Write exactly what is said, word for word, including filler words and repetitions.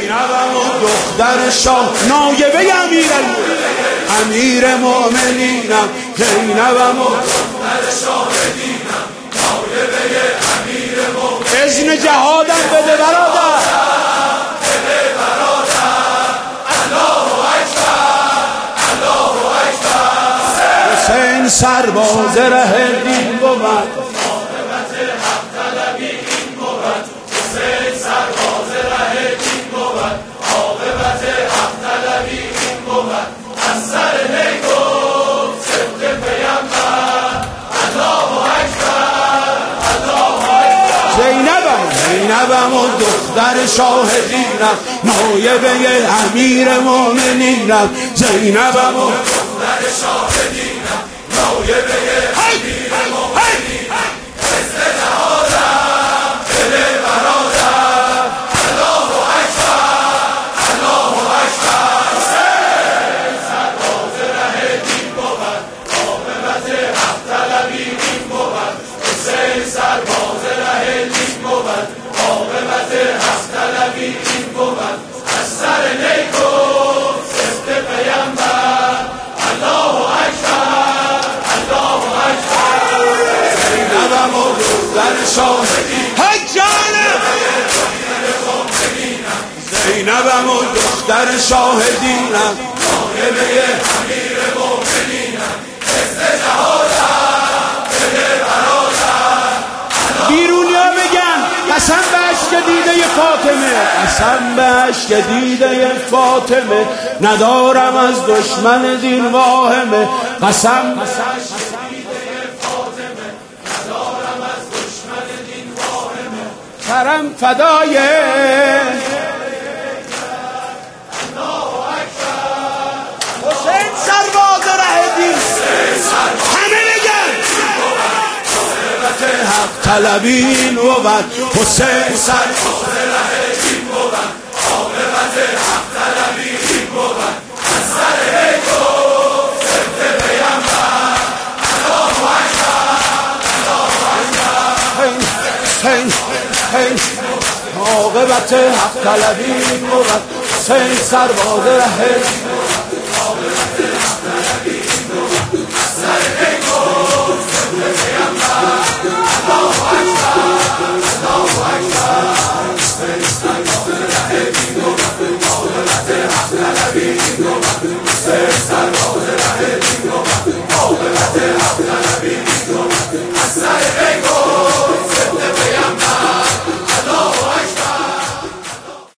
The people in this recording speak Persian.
زینبم و دختر شاه نایبه امیر امیر مومنینم زینبم و دختر شاهدینم نایبه امیر مومنینم اذن جهادم بده برادر بده برادر الله اکبر الله اکبر حسین سرباز ره دین بود عاقبت حق طلبی این بود حسین سرباز ره دین بود عاقبت حق طلبی این بود از سر نیکم صدق پیامبر الله اکبر الله اکبر زینبم زینبم و دختر شاهدینم نایبه امیر مومنینم زینبم و دختر شاهدینم نایبه امیر مومنینم حسن جهادم دل برادر الله اکبر الله اکبر حسین سرباز ره دین بود عاقبت حق طلبی این بود حسین سرباز ره دین بود عاقبت حق طلبی این بود از سر نیکم صدق پیامبر الله اکبر الله اکبر زینبم و دختر شاهدینم حجانم زینبم و دختر شاهدینم نایبه امیر مومنینم حسن جهادم بده برادر بیرونیا بگن قسم به اشک دیده فاطمه قسم به اشک دیده فاطمه ندارم از دشمن دین واهمه قسم به اشک دیده فاطمه ندارم از دشمن دین واهمه سرم فدای الله اکبر حسین سرباز ره دین همه بگن عاقبت حق طلبی این بود حسین سرباز ره دین بود عاقبت حق طلبی این بود از سر نیکم صدق پیامبر الله اکبر الله اکبر عاقبت حق طلبی این بود حسین سرباز ره